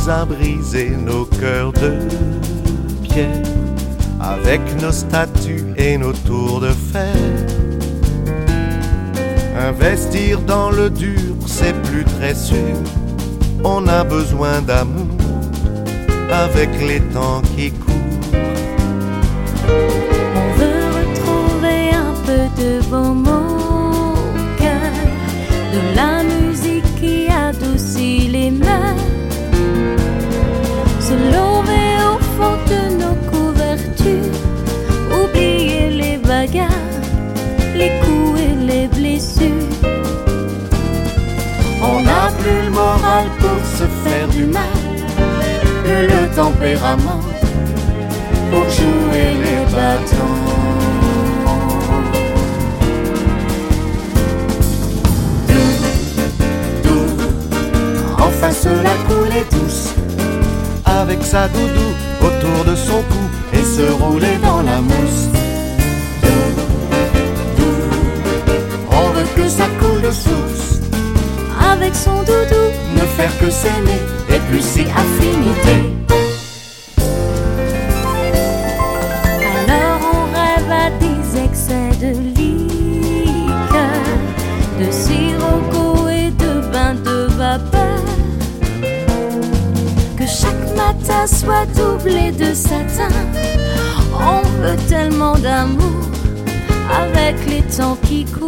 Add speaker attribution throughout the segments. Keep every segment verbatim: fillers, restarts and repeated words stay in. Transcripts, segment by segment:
Speaker 1: nous a brisé nos cœurs de pierre, avec nos statues et nos tours de fer. Investir dans le dur, c'est plus très sûr. On a besoin d'amour avec les temps qui courent.
Speaker 2: On veut retrouver un peu de bon mon cœur, de la musique qui adoucit les mains, se lever au fond de nos couvertures, oublier les bagarres, les coups et les blessures.
Speaker 1: On n'a plus le moral pour se faire du mal, plus le tempérament pour jouer les bâtons. Doux, doux, enfin cela coulait douce, avec sa doudou autour de son cou et se rouler dans la mousse. Doux, doux, on veut que ça coule de source,
Speaker 2: avec son doudou,
Speaker 1: ne faire que s'aimer et plus si affinité.
Speaker 2: Alors on rêve à des excès de liqueur, de sirocco et de bains de vapeur, que chaque matin soit doublé de satin. On veut tellement d'amour avec les temps qui courent.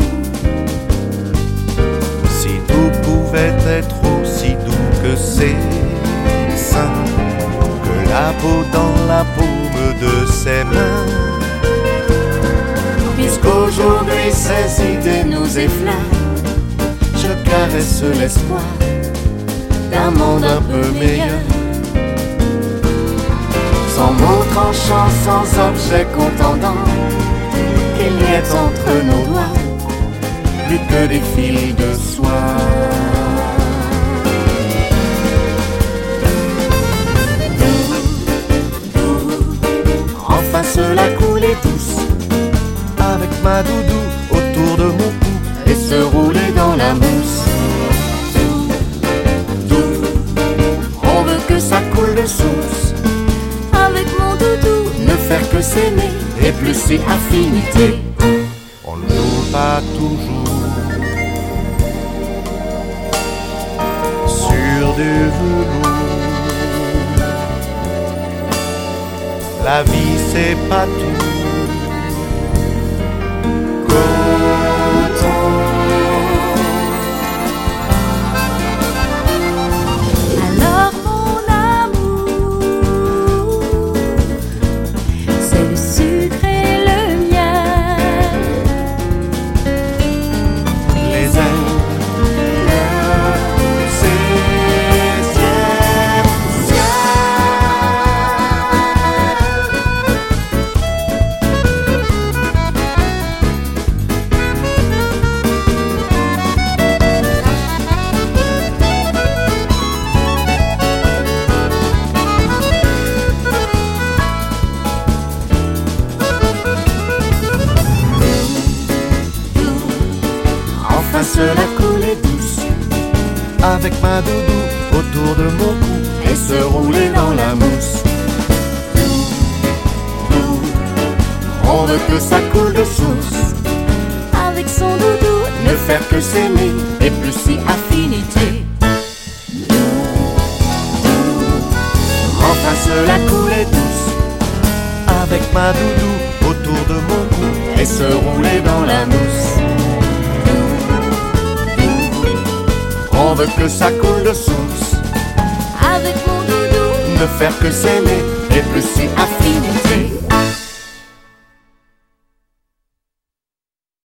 Speaker 1: Si tout pouvait être aussi doux que c'est sain, que la peau dans la paume de ses mains, puisqu'aujourd'hui ces idées nous effleurent, je caresse l'espoir d'un monde un peu meilleur. Sans mots tranchants, sans objet contendant, qu'il n'y ait entre nos doigts plus que des fils de soie. Doux, doux, enfin cela coulait douce, avec ma doudou autour de mon cou et se rouler dans la mousse. Doux, doux, on veut que ça coule de source,
Speaker 2: Avec mon doudou,
Speaker 1: ne faire que s'aimer et plus si affinité. On ne joue pas toujours sur du velours. La vie c'est pas tout coton.
Speaker 2: alors mon amour, c'est le sucre et le miel.
Speaker 1: Les ailes, c'est ciel, ciel. Enfin cela coulait douce, avec ma doudou autour de mon cou et se rouler dans la mousse. Doux, doux, on veut que ça coule de source,
Speaker 2: Avec son doudou,
Speaker 1: ne faire que s'aimer et plus si affinité. Enfin cela coulait douce, avec ma doudou autour de mon cou et se rouler dans la mousse. On veut que ça coule de source,
Speaker 2: avec mon doudou,
Speaker 1: ne faire que s'aimer et plus si affinité.